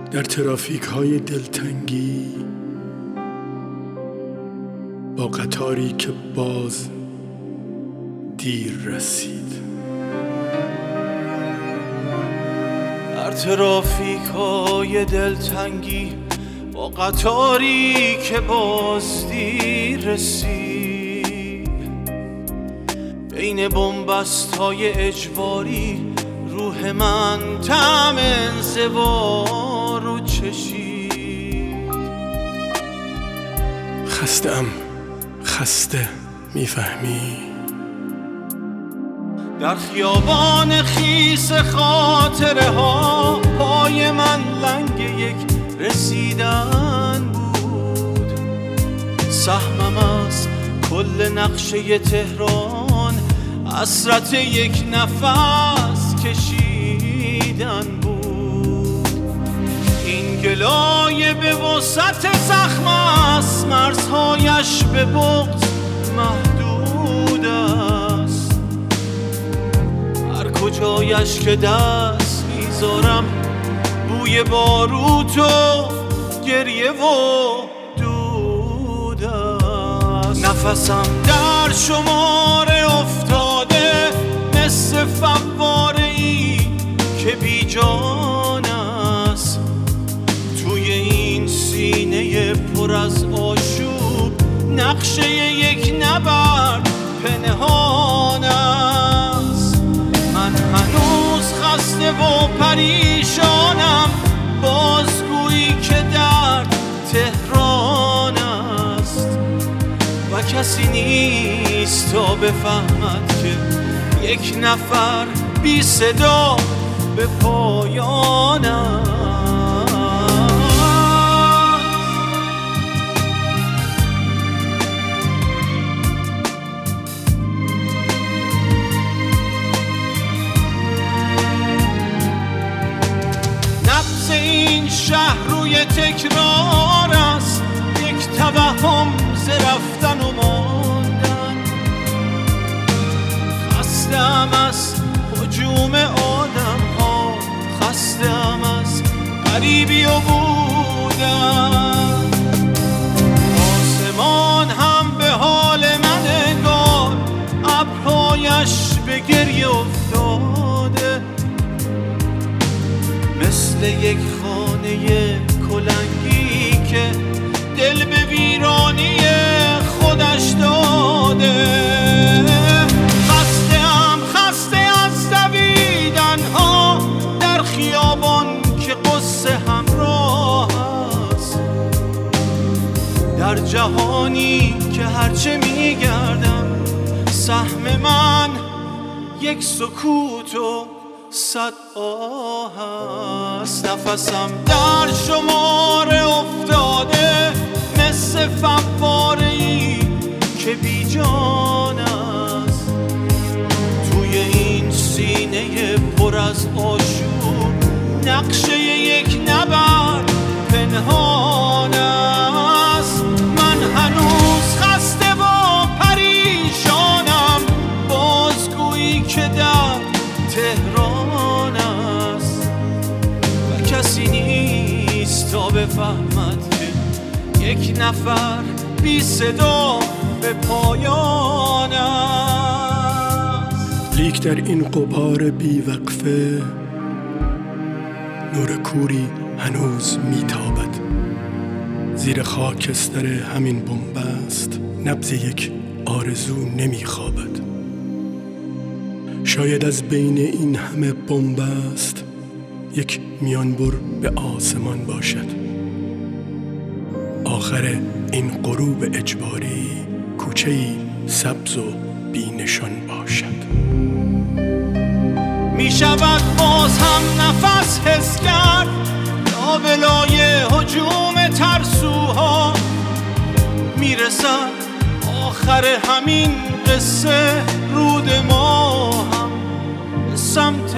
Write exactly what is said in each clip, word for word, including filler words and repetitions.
در ترافیک های دلتنگی با قطاری که باز دیر رسید. در ترافیک های دلتنگی با قطاری که باز دیر رسید، بین بنبست های اجباری روح من طعم انزوا رو چشید. خسته‌ام، خسته، میفهمی؟ در خیابان خیس خاطره ها پای من لنگ یک رسیدن بود. سهمم از کل نقشه تهران حسرت یک نفس کشیدن بود. این گلایه به وسعت زخم است، مرزهایش به بغض محدود است. هر کجایش که دست میذارم بوی باروت و گریه و دود است. نفسم در شماره افتاده مثل فواره ای که بی جان است. توی این سینه پر از آشوب نقشه یک نبرد پنهان است. من هنوز خسته و پریشانم، بازگویی که در تهران است و کسی نیست تا بفهمد که یک نفر بی صدا به پایان است. نبض این شهر روی تکرار است، یک توهم ز رفتن و ماندن. خسته‌ام از هجوم آدم ها، خسته‌ام از غریبی و بودن. آسمان هم به حال من انگار ابرهایش به گریه افتاده، مثل یک خانه کلنگی که دل به ویرانی خودش داده. خسته‌ام، خسته از دویدن ها در خیابان که قصه همراه است. در جهانی که هرچه میگردم سهم من یک سکوت و صد آه است. نفسم در شماره افتاده مثل فواره ای که بی جان است. توی این سینه پر از آشوب نقشه یک نبرد پنهان است. من هنوز خسته و پریشانم، بازگویی که در تهران است و کسی نیست تا بفهمد که یک نفر بی صدا به پایان است. لیک در این غبار بی وقفه نور کوری هنوز میتابد. زیر خاکستر همین بنبست نبض یک آرزو نمیخوابد. شاید از بین این همه بنبست یک میانبر به آسمان باشد. آخر این غروب اجباری کوچه‌ای سبز و بی نشان باشد. می شود باز هم نفس حس کرد لابلای هجوم ترسوها. می رسد آخر همین قصه رود ما هم به سمت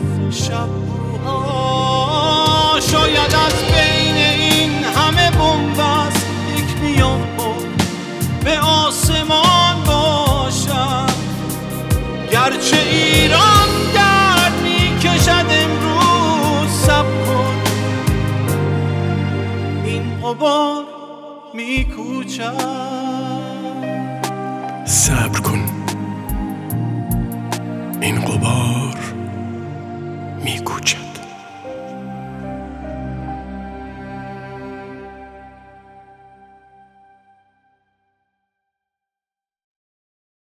شبوها. شاید از بین این همه بنبست یک میانبر به آسمان باشد. گرچه ایران درد میکشد امروز، صبر کن غبار میکوچد. صبر کن، این غبار میکوچد.